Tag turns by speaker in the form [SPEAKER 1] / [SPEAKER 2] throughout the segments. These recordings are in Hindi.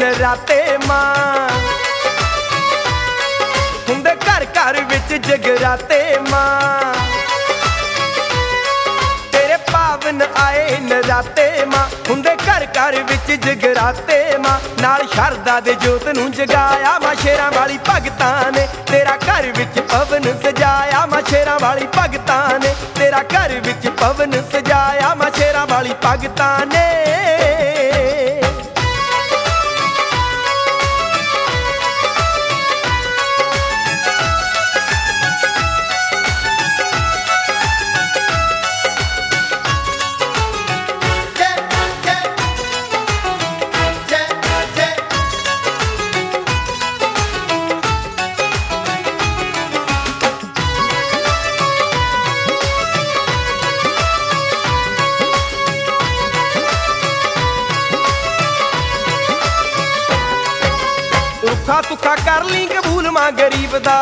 [SPEAKER 1] नराते मां हुंदे घर घर विच जगराते मां तेरे पावन आए नराते मां हुंदे घर घर विच जगराते मां नाल शरदा दे जोत नूं जगाया मां शेरां वाली भगतां ने तेरा घर विच पवन सजाया मां शेरां वाली भगतां ने तेरा घर विच पवन सजाया मां शेरां वाली भगतां ने रुखा सुखा कर ली कबूल मां गरीब दा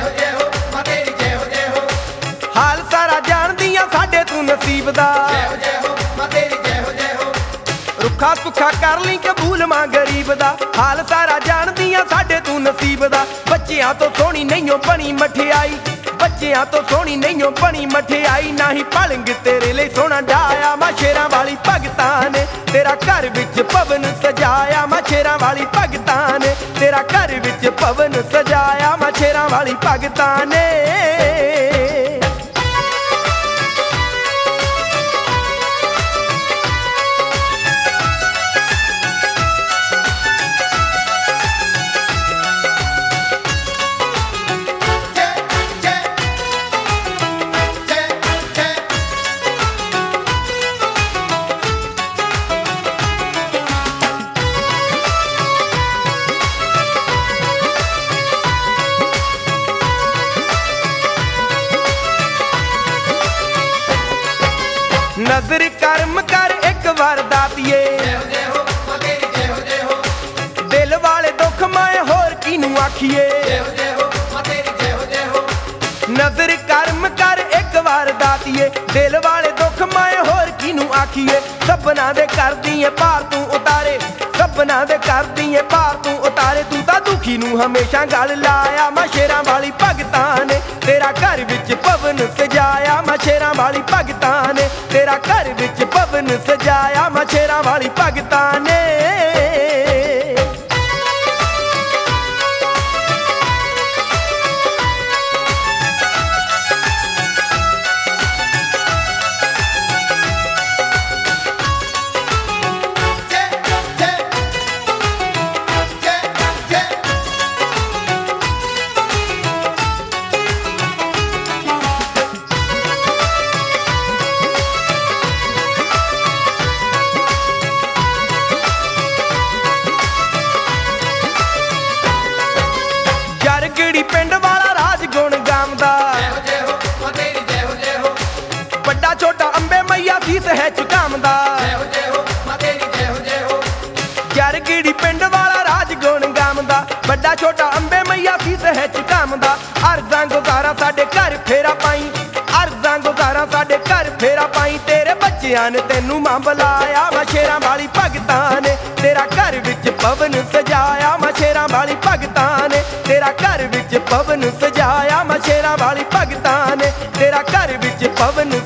[SPEAKER 1] हाल सारा जान दियां साडे तू नसीब दा रुखा सुखा कर ली कबूल मां गरीब दा हाल सारा जान दियां साडे तू नसीब दा बच्चियां तो सोहनी नहीं बनी मठियाई बच्चियां तो सोहनी नहीं बनी मठियाई ना ही पलंग तेरे लिए सोहना डाया मां शेरां वाली भगतां ने तेरा घर विच पवन सजाया मां शेरां वाली भगतां ने तेरा घर विच पवन सजाया मां शेरां वाली भगतां ने नजर कर्म कर एक बार दातिए दिल वाले दुख माए होर किनू आखिए नजर कर्म कर एक बार दातिए दिल वाले दुख माए होर किनू आखिए सपना दे कर दिए पार तू उतारे सपना दे कर दिए पार तू उतारे तू तां दुखी नू हमेशा गल लाया मां शेरां वाली भगतां ने तेरा घर विच पवन सजाया मां शेरां वाली भगतां ने तेरा घर विच पवन सजाया मां शेरां वाली भगतां ने जरगड़ी पिंड वाला राज गुण गावदा बड़ा छोटा अंबे मैया सीस है चुकावदा जरगड़ी पिंड वाला राज गुण गावदा बड़ा छोटा अंबे मैया सीस है चुकावदा अर्जां गुजारा साडे घर फेरा पाई अर्जां गुजारा साडे घर फेरा पाई तेरे बच्चियां ने तेनू मां बुलाया मां शेरां वाली भगतां ने तेरा घर विच पवन सजाया मां शेरां वाली भगतां ने तेरा घर विच पवन सजाया मां शेरां वाली भगतां ने तेरा घर विच पवन